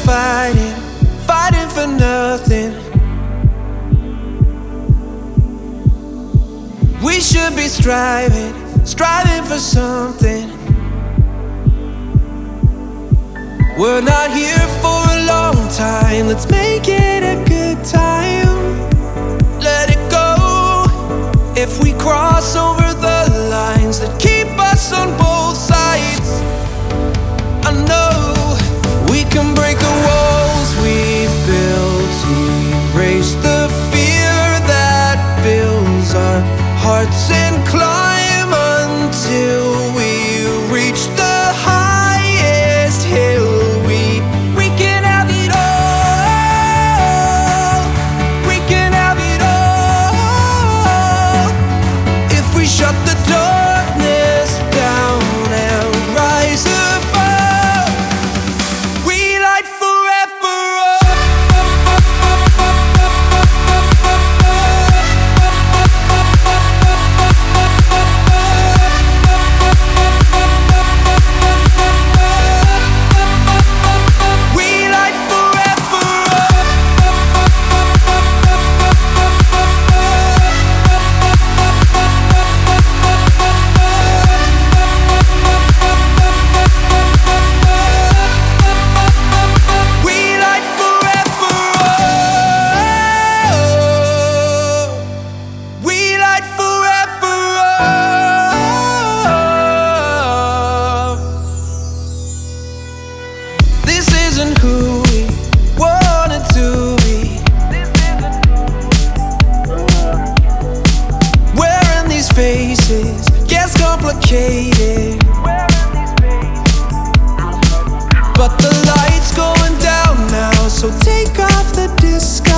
fighting, fighting for nothing. We should be striving, striving for something. We're not here for a long time, let's make it a good time. Let it go if we cross over the lines that keep us on both sides. I know we can break the walls we've built, erase the fear that fills our hearts and climb until we reach the highest hill. We can have it all. We can have it all if we shut the darkness down and rise above. We light forever who we wanted to be. Wearing these faces gets complicated, but the light's going down now, so take off the disguise.